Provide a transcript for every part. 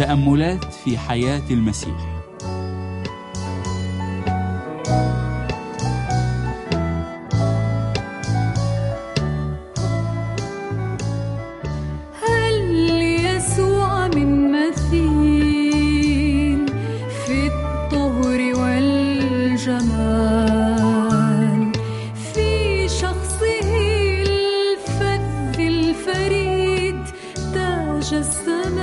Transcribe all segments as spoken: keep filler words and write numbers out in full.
تأملات في حياة المسيح. هل يسوع من مثيل في الطهر والجمال، في شخصه الفذ الفريد تجسم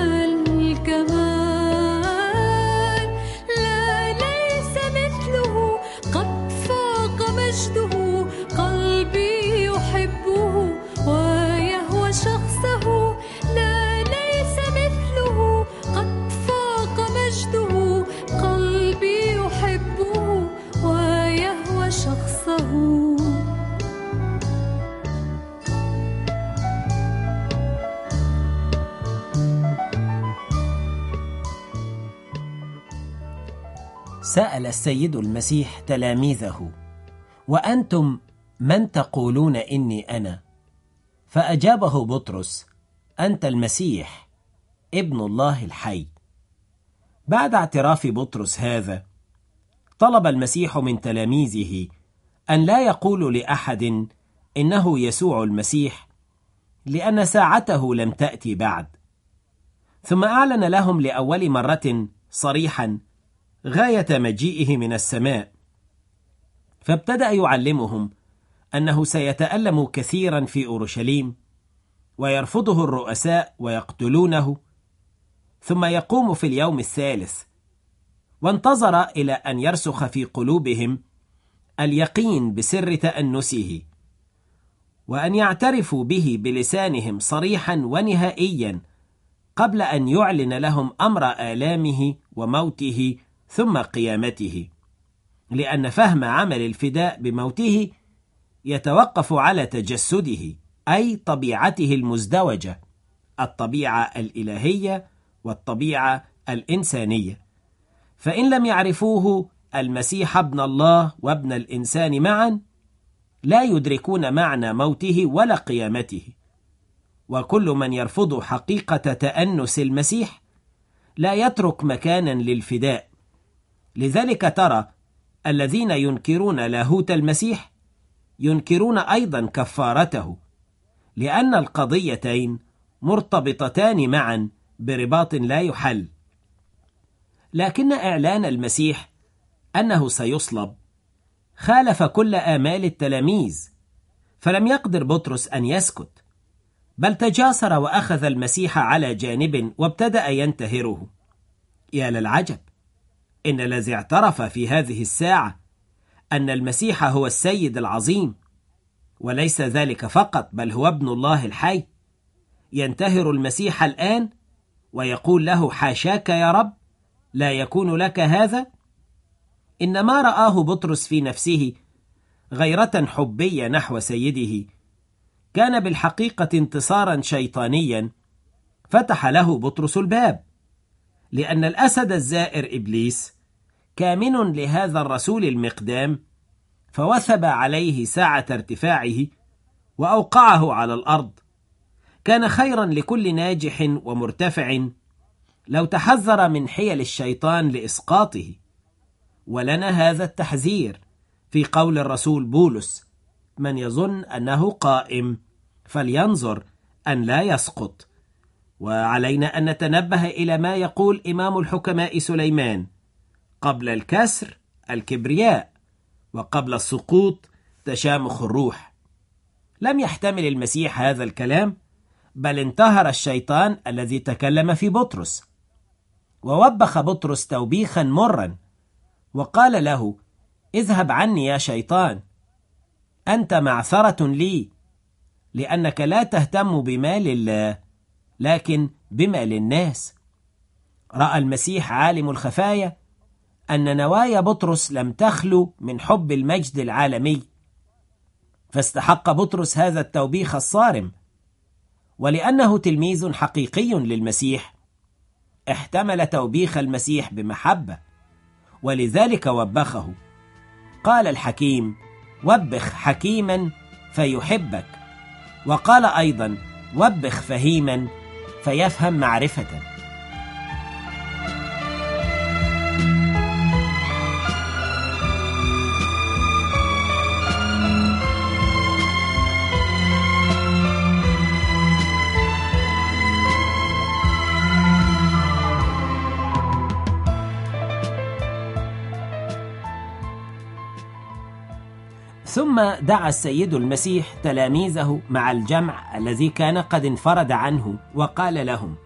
الكمال. لا ليس مثله، قد فاق مجده، قلبي يحبه ويهوى شخصه. لا ليس مثله، قد فاق مجده، قلبي يحبه ويهوى شخصه. سأل السيد المسيح تلاميذه: وأنتم من تقولون إني أنا؟ فأجابه بطرس: أنت المسيح ابن الله الحي. بعد اعتراف بطرس هذا، طلب المسيح من تلاميذه أن لا يقولوا لأحد إنه يسوع المسيح، لأن ساعته لم تأتي بعد. ثم أعلن لهم لأول مرة صريحا غاية مجيئه من السماء، فابتدأ يعلمهم أنه سيتألم كثيرا في أورشليم، ويرفضه الرؤساء ويقتلونه، ثم يقوم في اليوم الثالث. وانتظر إلى أن يرسخ في قلوبهم اليقين بسر تأنسه، وأن يعترفوا به بلسانهم صريحا ونهائيا، قبل أن يعلن لهم أمر آلامه وموته ثم قيامته، لأن فهم عمل الفداء بموته يتوقف على تجسده، أي طبيعته المزدوجة، الطبيعة الإلهية والطبيعة الإنسانية. فإن لم يعرفوه المسيح ابن الله وابن الإنسان معا، لا يدركون معنى موته ولا قيامته. وكل من يرفض حقيقة تأنس المسيح لا يترك مكانا للفداء. لذلك ترى الذين ينكرون لاهوت المسيح ينكرون أيضا كفارته، لأن القضيتين مرتبطتان معا برباط لا يحل. لكن إعلان المسيح أنه سيصلب خالف كل آمال التلاميذ، فلم يقدر بطرس أن يسكت، بل تجاسر وأخذ المسيح على جانب وابتدأ ينتهره. يا للعجب، إن الذي اعترف في هذه الساعة أن المسيح هو السيد العظيم، وليس ذلك فقط بل هو ابن الله الحي، ينتهر المسيح الآن ويقول له: حاشاك يا رب، لا يكون لك هذا. إن ما رآه بطرس في نفسه غيرة حبية نحو سيده كان بالحقيقة انتصارا شيطانيا فتح له بطرس الباب، لأن الأسد الزائر إبليس كامن لهذا الرسول المقدام، فوثب عليه ساعة ارتفاعه وأوقعه على الأرض. كان خيرا لكل ناجح ومرتفع لو تحذر من حيل الشيطان لإسقاطه. ولنا هذا التحذير في قول الرسول بولس: من يظن أنه قائم فلينظر أن لا يسقط. وعلينا أن نتنبه إلى ما يقول إمام الحكماء سليمان: قبل الكسر الكبرياء، وقبل السقوط تشامخ الروح. لم يحتمل المسيح هذا الكلام، بل انتهر الشيطان الذي تكلم في بطرس، ووبخ بطرس توبيخا مرا، وقال له: اذهب عني يا شيطان، أنت معثرة لي، لأنك لا تهتم بمال الله لكن بمال الناس. رأى المسيح عالم الخفايا أن نوايا بطرس لم تخلو من حب المجد العالمي، فاستحق بطرس هذا التوبيخ الصارم. ولأنه تلميذ حقيقي للمسيح احتمل توبيخ المسيح بمحبة، ولذلك وبخه. قال الحكيم: وبخ حكيما فيحبك، وقال أيضا: وبخ فهيما فيفهم معرفة. ثم دعا السيد المسيح تلاميذه مع الجمع الذي كان قد انفرد عنه وقال لهم: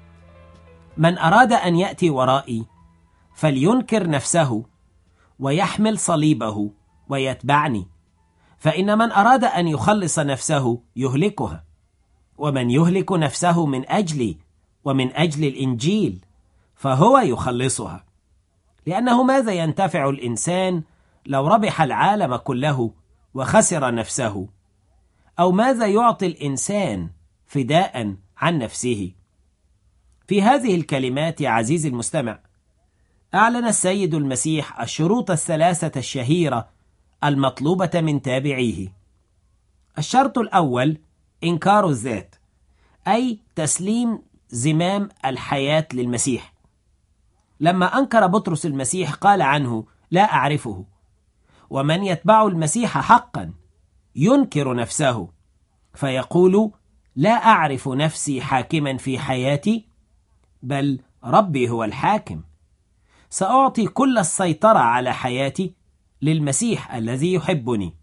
من أراد أن يأتي ورائي فلينكر نفسه ويحمل صليبه ويتبعني، فإن من أراد أن يخلص نفسه يهلكها، ومن يهلك نفسه من أجلي ومن أجل الإنجيل فهو يخلصها. لأنه ماذا ينتفع الإنسان لو ربح العالم كله وخسر نفسه؟ أو ماذا يعطي الإنسان فداء عن نفسه؟ في هذه الكلمات يا عزيزي المستمع أعلن السيد المسيح الشروط الثلاثة الشهيرة المطلوبة من تابعيه. الشرط الأول إنكار الذات، أي تسليم زمام الحياة للمسيح. لما أنكر بطرس المسيح قال عنه: لا أعرفه. ومن يتبع المسيح حقا ينكر نفسه فيقول: لا أعرف نفسي حاكما في حياتي، بل ربي هو الحاكم. سأعطي كل السيطرة على حياتي للمسيح الذي يحبني.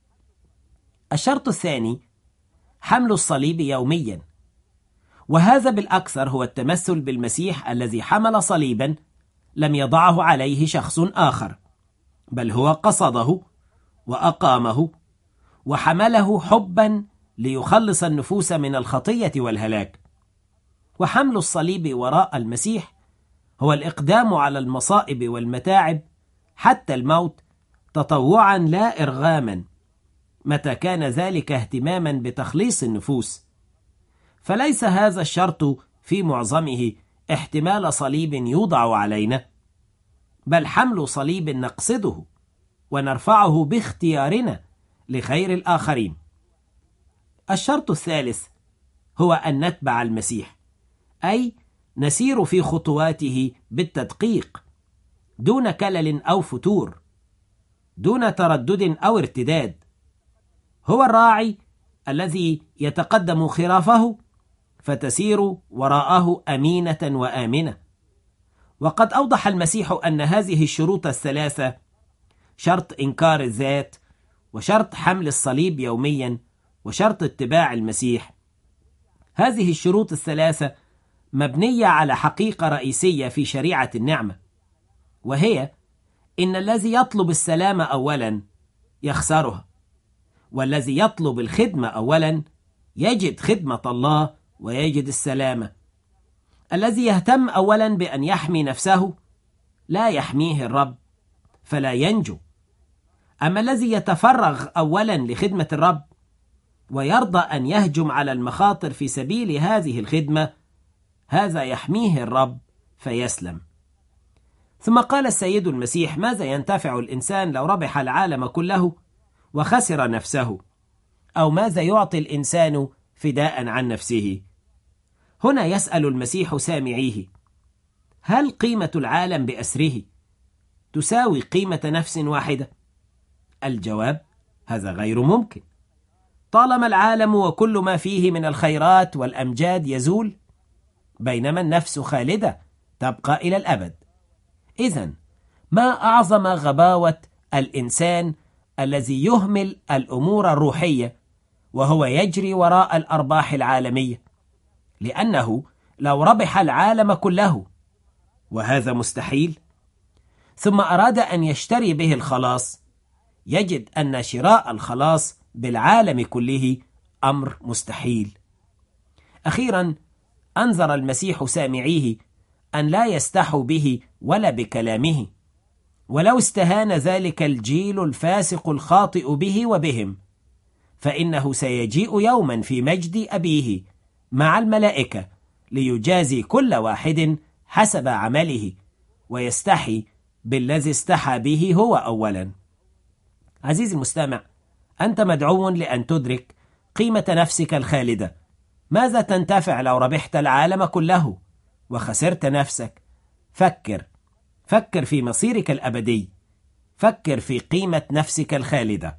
الشرط الثاني حمل الصليب يوميا، وهذا بالأكثر هو التمثل بالمسيح الذي حمل صليبا لم يضعه عليه شخص آخر، بل هو قصده وأقامه وحمله حبا ليخلص النفوس من الخطية والهلاك. وحمل الصليب وراء المسيح هو الإقدام على المصائب والمتاعب حتى الموت تطوعا لا إرغاما، متى كان ذلك اهتماما بتخليص النفوس. فليس هذا الشرط في معظمه احتمال صليب يوضع علينا، بل حمل صليب نقصده ونرفعه باختيارنا لخير الآخرين. الشرط الثالث هو أن نتبع المسيح، أي نسير في خطواته بالتدقيق دون كلل أو فتور، دون تردد أو ارتداد. هو الراعي الذي يتقدم خرافه فتسير وراءه أمينة وآمنة. وقد أوضح المسيح أن هذه الشروط الثلاثة، شرط إنكار الذات، وشرط حمل الصليب يوميا، وشرط اتباع المسيح، هذه الشروط الثلاثة مبنية على حقيقة رئيسية في شريعة النعمة، وهي إن الذي يطلب السلام أولا يخسرها، والذي يطلب الخدمة أولا يجد خدمة الله ويجد السلامة. الذي يهتم أولا بأن يحمي نفسه لا يحميه الرب فلا ينجو. أما الذي يتفرغ أولا لخدمة الرب ويرضى أن يهجم على المخاطر في سبيل هذه الخدمة، هذا يحميه الرب فيسلم. ثم قال السيد المسيح: ماذا ينتفع الإنسان لو ربح العالم كله وخسر نفسه؟ أو ماذا يعطي الإنسان فداء عن نفسه؟ هنا يسأل المسيح سامعيه: هل قيمة العالم بأسره تساوي قيمة نفس واحدة؟ الجواب: هذا غير ممكن. طالما العالم وكل ما فيه من الخيرات والأمجاد يزول، بينما النفس خالدة تبقى إلى الأبد. إذن ما أعظم غباوة الإنسان الذي يهمل الأمور الروحية وهو يجري وراء الأرباح العالمية، لأنه لو ربح العالم كله، وهذا مستحيل، ثم أراد أن يشتري به الخلاص، يجد أن شراء الخلاص بالعالم كله أمر مستحيل. أخيرا أنذر المسيح سامعيه أن لا يستحوا به ولا بكلامه، ولو استهان ذلك الجيل الفاسق الخاطئ به وبهم، فإنه سيجيء يوما في مجد أبيه مع الملائكة ليجازي كل واحد حسب عمله، ويستحي بالذي استحى به هو أولا. عزيزي المستمع، أنت مدعو لأن تدرك قيمة نفسك الخالدة. ماذا تنتفع لو ربحت العالم كله وخسرت نفسك؟ فكر فكر في مصيرك الأبدي، فكر في قيمة نفسك الخالدة.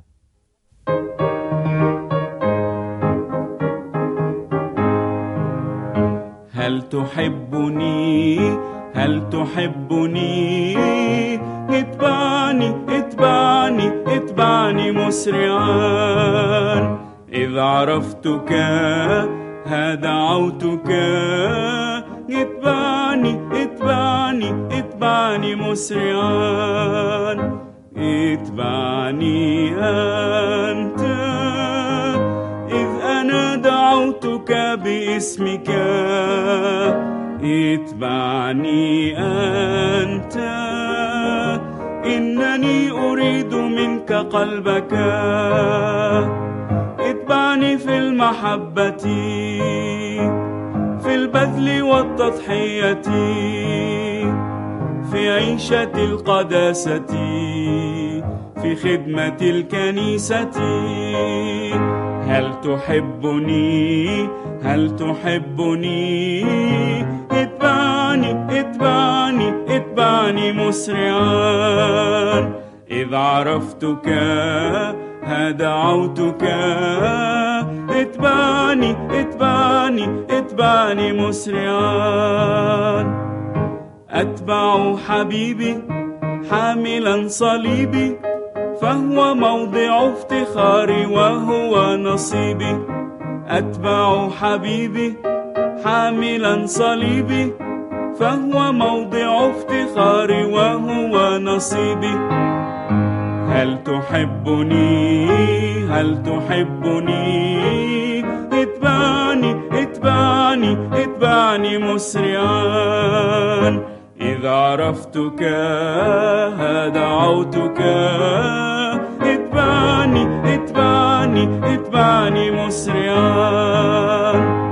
هل تحبني؟ هل تحبني؟ اتبعني اتبعني اتبعني اتبعني مسرعا. إذ عرفتك ها دعوتك، اتبعني اتبعني اتبعني مسرعا. اتبعني أنت إذ أنا دعوتك باسمك. اتبعني أنت إنني أريد منك قلبك. اتبعني في المحبة، في البذل والتضحية، في عيشة القداسة، في خدمة الكنيسة. هل تحبني هل تحبني؟ اتبعني اتبعني اتبعني مسرعا. إذ عرفتك ها دعوتك، اتبعني اتبعني اتبعني مسرعا. أتبع حبيبي حاملا صليبي، فهو موضع افتخاري وهو نصيبي. أتبع حبيبي حاملا صليبي، فهو موضع افتخاري وهو نصيبي. هل تحبني هل تحبني؟ اتبعني اتبعني اتبعني مسرعا. إذ عرفتك ها دعوتك، اتبعني اتبعني اتبعني مسرعا.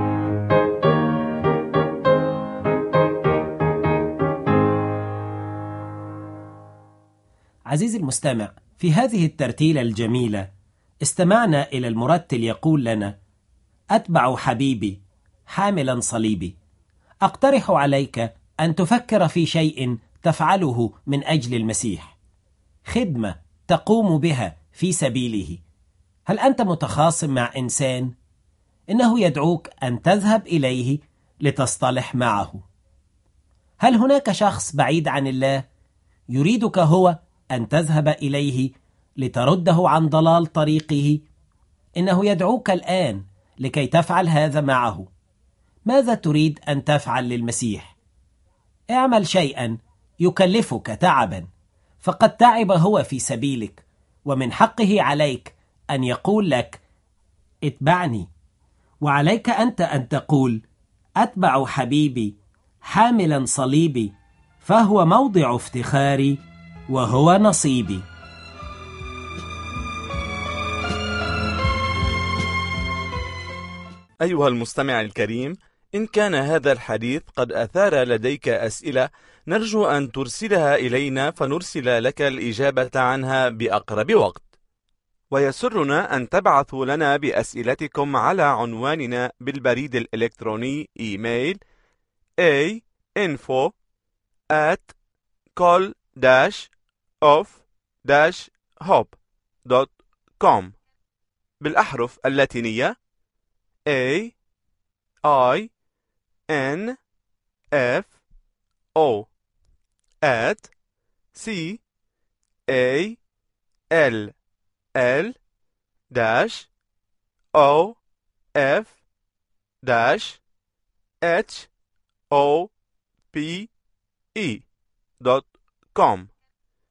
عزيزي المستمع، في هذه الترتيلة الجميلة استمعنا إلى المرتل يقول لنا: أتبع حبيبي حاملا صليبي. أقترح عليك أن تفكر في شيء تفعله من أجل المسيح، خدمة تقوم بها في سبيله. هل أنت متخاصم مع إنسان؟ إنه يدعوك أن تذهب إليه لتصطلح معه. هل هناك شخص بعيد عن الله يريدك هو أن تذهب إليه لترده عن ضلال طريقه؟ إنه يدعوك الآن لكي تفعل هذا معه. ماذا تريد أن تفعل للمسيح؟ اعمل شيئا يكلفك تعبا، فقد تعب هو في سبيلك، ومن حقه عليك أن يقول لك: اتبعني. وعليك أنت أن تقول: أتبع حبيبي حاملا صليبي، فهو موضع افتخاري وهو نصيبي. أيها المستمع الكريم، إن كان هذا الحديث قد أثار لديك أسئلة، نرجو أن ترسلها إلينا فنرسل لك الإجابة عنها بأقرب وقت. ويسرنا أن تبعثوا لنا بأسئلتكم على عنواننا بالبريد الإلكتروني إيميل a info at col dash of dash hope dot com بالأحرف اللاتينية A I N F O at C A L L dash O F dash H O P E dot com.